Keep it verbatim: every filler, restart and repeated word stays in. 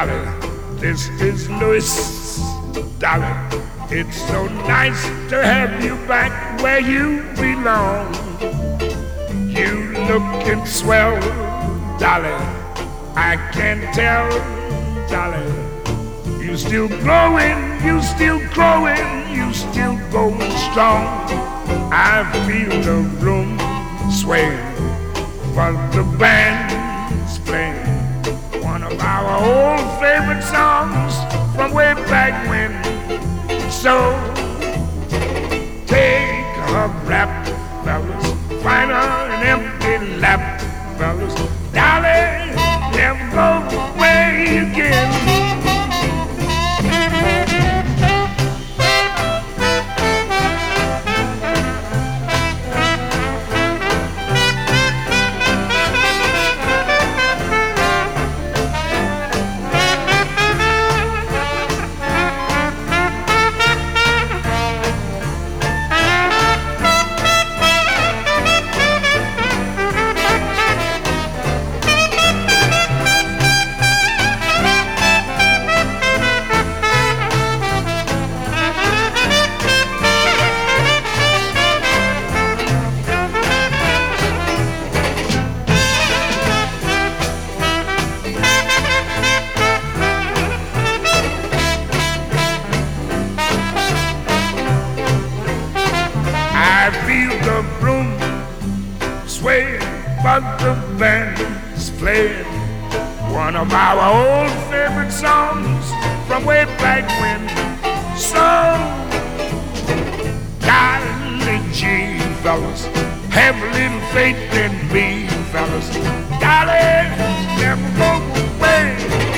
Dolly, this is Louis. Dolly, it's so nice to have you back where you belong. You looking swell, Dolly, I can tell, Dolly. You still glowing, you still growing, you still going strong. I feel the room swaying, but the band's playing one of our old favorite songs from way back when. So take a rap, fellas, find her an empty lap, fellas. Dolly, never go away again. I feel the room sway, but the band's playing one of our old favorite songs from way back when. So, golly gee, fellas, have a little faith in me, fellas. Golly, never go away.